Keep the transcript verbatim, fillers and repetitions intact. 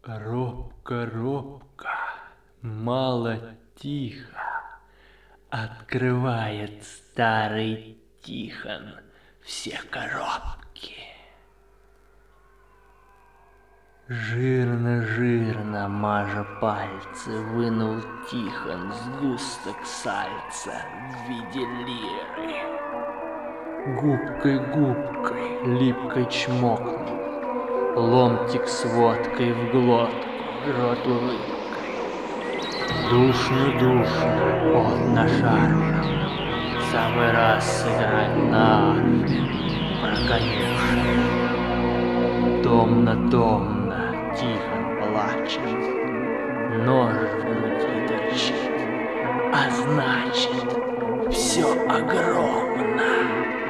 Робко, робко, мало тихо, открывает старый Тихон все коробки. Жирно-жирно, мажа пальцы, вынул Тихон сгусток сальца в виде лиры. Губкой-губкой, липкой чмокнул, ломтик с водкой в глотку, рот улыбкой. Душно-душно, потно жарко, самый раз сыграть на арфе про конюшню. Томно-томно, Тихон плачет, нож в груди торчит, а значит, все огромно.